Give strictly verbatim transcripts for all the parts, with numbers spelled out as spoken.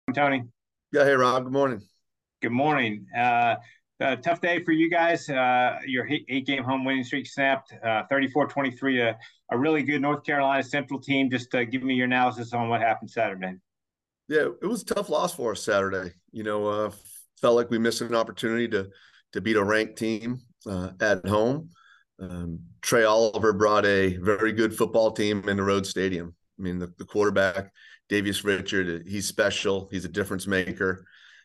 Tony. Yeah, hey Rob, good morning. Good morning. Uh, a tough day for you guys. Uh, your eight-game home winning streak snapped, uh, thirty-four twenty-three, a, a really good North Carolina Central team. Just uh, give me your analysis on what happened Saturday. Yeah, it was a tough loss for us Saturday. You know, uh, felt like we missed an opportunity to to beat a ranked team uh, at home. Um, Trey Oliver brought a very good football team in the road stadium. I mean, the, the quarterback, Davius Richard, he's special. He's a difference maker.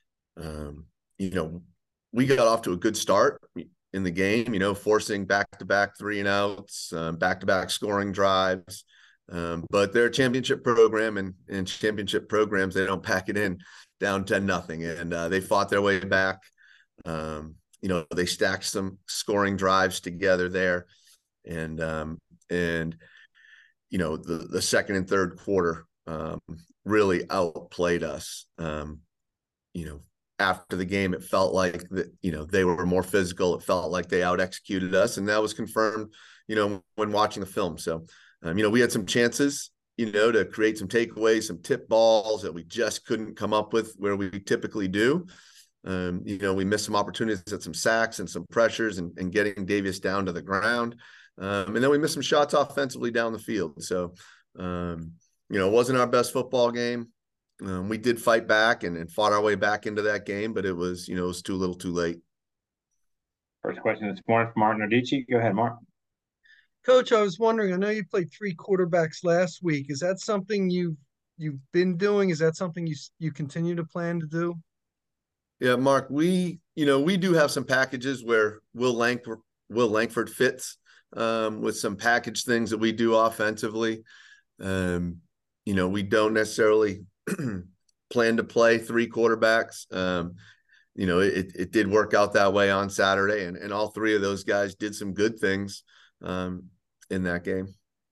Um, you know, we got off to a good start in the game, you know, forcing back-to-back three and outs, um, back-to-back scoring drives. Um, but they're a championship program, and in championship programs, they don't pack it in down ten nothing. And uh, they fought their way back. Um, you know, they stacked some scoring drives together there. And, um, and you know, the, the second and third quarter um, really outplayed us. Um, you know, after the game, it felt like that, you know, they were more physical. It felt like they out executed us. And that was confirmed, you know, when watching the film. So, um, you know, we had some chances, you know, to create some takeaways, some tip balls that we just couldn't come up with where we typically do. Um, you know, we missed some opportunities at some sacks and some pressures and, and getting Davius down to the ground. Um, and then we missed some shots offensively down the field. So, um, you know, it wasn't our best football game. Um, we did fight back and, and fought our way back into that game, but it was, you know, it was too little too late. First question this morning from Martin Radici. Go ahead, Mark. Coach, I was wondering, I know you played three quarterbacks last week. Is that something you've you've been doing? Is that something you you continue to plan to do? Yeah, Mark, we, you know, we do have some packages where Will Langford, Will Langford fits um, with some package things that we do offensively. Um, you know, we don't necessarily plan to play three quarterbacks. Um, you know, it, it did work out that way on Saturday, and, and all three of those guys did some good things um, in that game.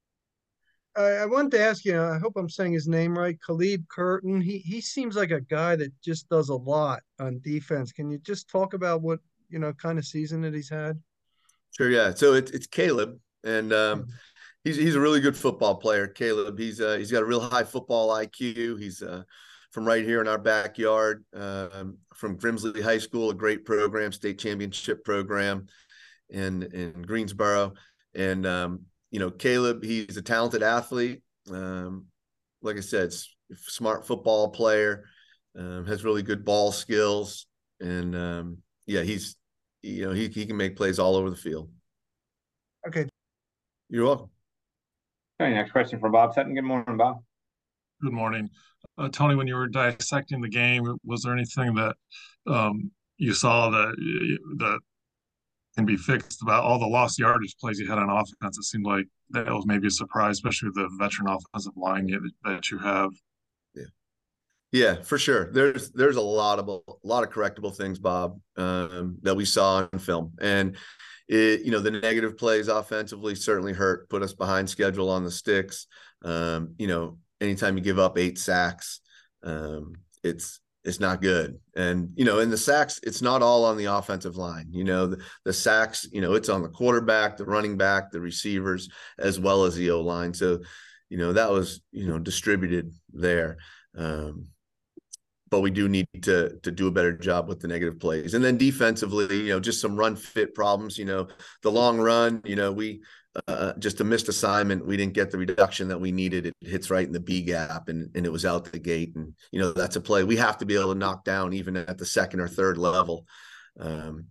I, I wanted to ask you, I hope I'm saying his name right, Khalib Curtin. He he seems like a guy that just does a lot on defense. Can you just talk about what, you know, kind of season that he's had? Sure, yeah. So it's it's Caleb, and Yeah. um, he's he's a really good football player. Caleb, he's uh, he's got a real high football I Q. He's uh, from right here in our backyard, um, from Grimsley High School, a great program, state championship program in in Greensboro. And um, you know, Caleb, he's a talented athlete. Um, like I said, smart football player, um, has really good ball skills, and um, yeah, he's you know he he can make plays all over the field. Okay. You're welcome. Okay, next question from Bob Sutton. Good morning, Bob. Good morning. Uh, Tony, when you were dissecting the game, was there anything that um, you saw that that can be fixed about all the lost yardage plays you had on offense? It seemed like that was maybe a surprise, especially with the veteran offensive line you, that you have. Yeah. Yeah, for sure. There's there's a lot of a lot of correctable things, Bob, um, that we saw in film, and it, you know, the negative plays offensively certainly hurt, put us behind schedule on the sticks. Um, you know, anytime you give up eight sacks, um, it's it's not good. And you know, in the sacks, it's not all on the offensive line. You know, the, the sacks, you know, it's on the quarterback, the running back, the receivers, as well as the O line. So, you know, that was you know distributed there. Um, but we do need to to do a better job with the negative plays. And then defensively, you know, just some run fit problems. You know, the long run, you know, we uh, just a missed assignment. We didn't get the reduction that we needed. It hits right in the B gap, and and it was out the gate. And you know, that's a play we have to be able to knock down even at the second or third level. Um,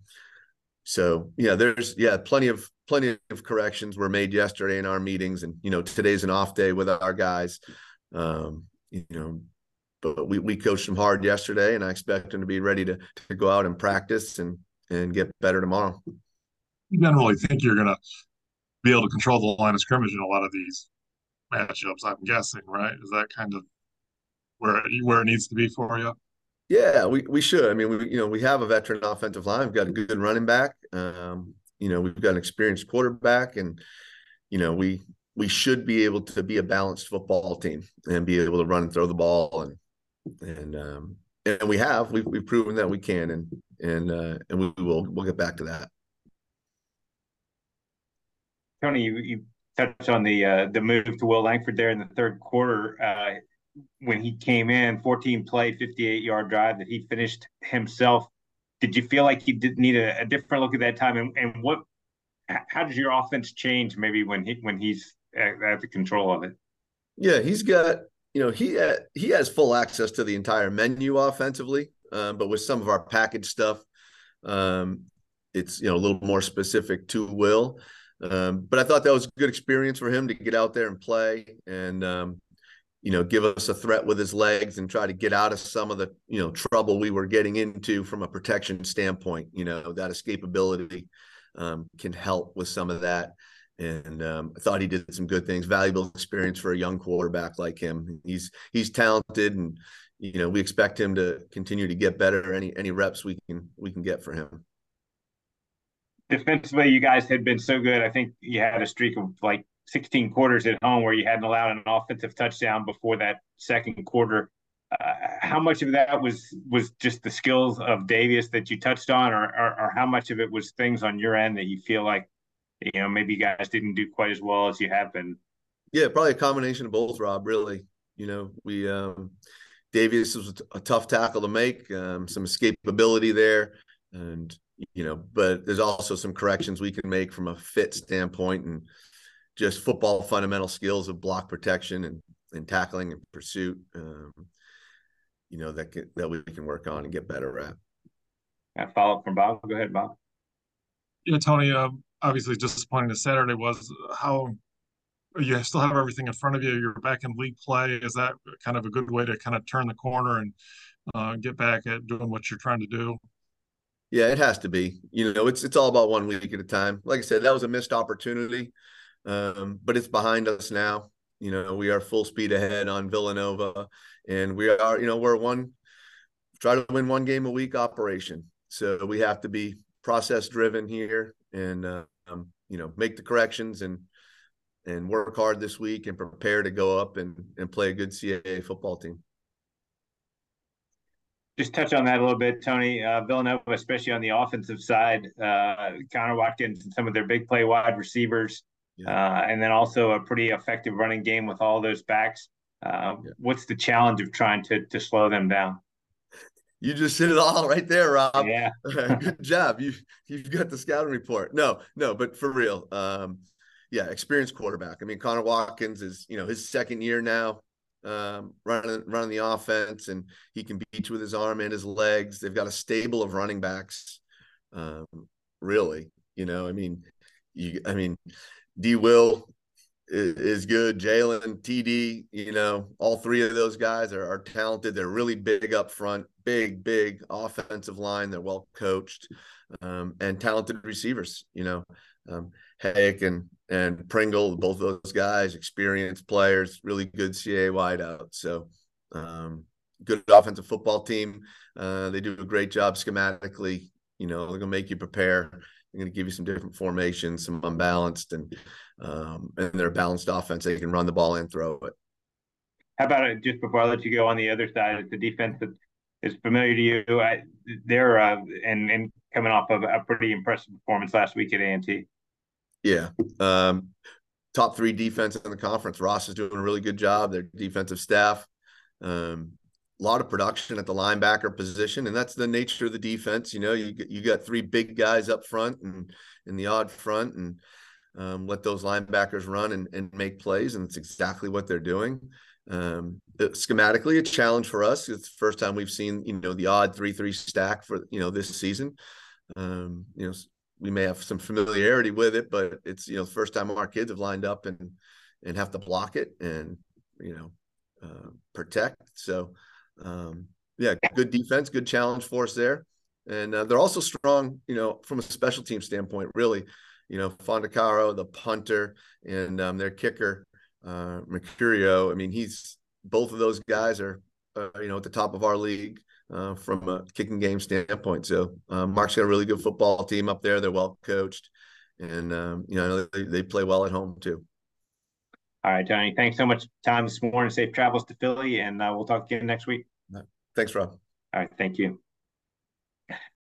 so yeah, there's yeah, plenty of plenty of corrections were made yesterday in our meetings, and you know, today's an off day with our guys. Um, you know, but we, we coached them hard yesterday, and I expect them to be ready to, to go out and practice and, and get better tomorrow. You generally think you're going to be able to control the line of scrimmage in a lot of these matchups, I'm guessing, right? Is that kind of where it, where it needs to be for you? Yeah, we, we should. I mean, we you know we have a veteran offensive line. We've got a good running back. Um, you know, we've got an experienced quarterback, and you know we we should be able to be a balanced football team and be able to run and throw the ball, and and um, and we have we've we've proven that we can, and and uh, and we will we'll get back to that. Tony, you, you touched on the uh, the move to Will Langford there in the third quarter. Uh, when he came in, fourteen play, fifty-eight yard drive that he finished himself. Did you feel like he did need a, a different look at that time? And, and what, how does your offense change maybe when he when he's at, at the control of it? Yeah, he's got, you know, he uh, he has full access to the entire menu offensively, um, but with some of our package stuff, um, it's, you know, a little more specific to Will. Um, but I thought that was a good experience for him to get out there and play and, um, you know, give us a threat with his legs and try to get out of some of the, you know, trouble we were getting into from a protection standpoint. You know, that escapability um, can help with some of that. And um, I thought he did some good things. Valuable experience for a young quarterback like him. He's he's talented, and you know we expect him to continue to get better. Any any reps we can we can get for him. Defensively, you guys had been so good. I think you had a streak of like sixteen quarters at home where you hadn't allowed an offensive touchdown before that second quarter. Uh, how much of that was was just the skills of Davis that you touched on, or, or or how much of it was things on your end that you feel like, you know, maybe you guys didn't do quite as well as you have been? Yeah, probably a combination of both, Rob. Really, you know, we um, Davis was a tough tackle to make, um, some escapability there, and you know, but there's also some corrections we can make from a fit standpoint and just football fundamental skills of block protection and, and tackling and pursuit, um, you know, that can, that we can work on and get better at. A follow up from Bob. Go ahead, Bob. Yeah, Tony, uh, obviously disappointing to Saturday was how you still have everything in front of you. You're back in league play. Is that kind of a good way to kind of turn the corner and uh, get back at doing what you're trying to do? Yeah, it has to be. You know, it's it's all about one week at a time. Like I said, that was a missed opportunity, um, but it's behind us now. You know, we are full speed ahead on Villanova, and we are, you know, we're one try to win one game a week operation. So we have to be process driven here, and uh, um, you know, make the corrections and and work hard this week and prepare to go up and and play a good C A A football team. Just touch on that a little bit, Tony. Uh, Villanova, especially on the offensive side, uh, Connor Watkins and some of their big play wide receivers, yeah. uh, and then also a pretty effective running game with all those backs. Uh, yeah. What's the challenge of trying to to slow them down? You just hit it all right there, Rob. Yeah. Good job. You you've got the scouting report. No, no, but for real, um, yeah, experienced quarterback. I mean, Connor Watkins is, you know, his second year now. Um, running running the offense, and he can beat you with his arm and his legs. They've got a stable of running backs, um, really. You know, I mean, you, I mean, D. Will is, is good. Jalen, T D, you know, all three of those guys are, are talented. They're really big up front, big, big offensive line. They're well coached, um, and talented receivers. You know, um, Hayek and and Pringle, both those guys, experienced players, really good C A A wideout. So um, good offensive football team. Uh, they do a great job schematically. You know, they're going to make you prepare. They're going to give you some different formations, some unbalanced, and um, and they're a balanced offense. They can run the ball and throw it. How about it, just before I let you go on the other side, the defense that is familiar to you, I, they're uh, and, and coming off of a pretty impressive performance last week at A and T. Yeah. Um, top three defense in the conference. Ross is doing a really good job. Their defensive staff, um, a lot of production at the linebacker position, and that's the nature of the defense. You know, you you got three big guys up front and in the odd front, and um, let those linebackers run and, and make plays, and it's exactly what they're doing. Um, schematically, a challenge for us. It's the first time we've seen, you know, the odd three three stack for, you know, this season. Um, you know. We may have some familiarity with it, but it's, you know, the first time our kids have lined up and and have to block it and, you know, uh, protect. So, um, yeah, good defense, good challenge for us there. And uh, they're also strong, you know, from a special team standpoint, really. You know, Fondacaro, the punter, and um, their kicker, uh, Mercurio. I mean, he's both of those guys are, uh, you know, at the top of our league. Uh, from a kicking game standpoint. So um, Mark's got a really good football team up there. They're well coached, and um, you know they, they play well at home too. All right, Johnny. Thanks so much for time this morning. Safe travels to Philly, and uh, we'll talk again next week. Thanks, Rob. All right, thank you.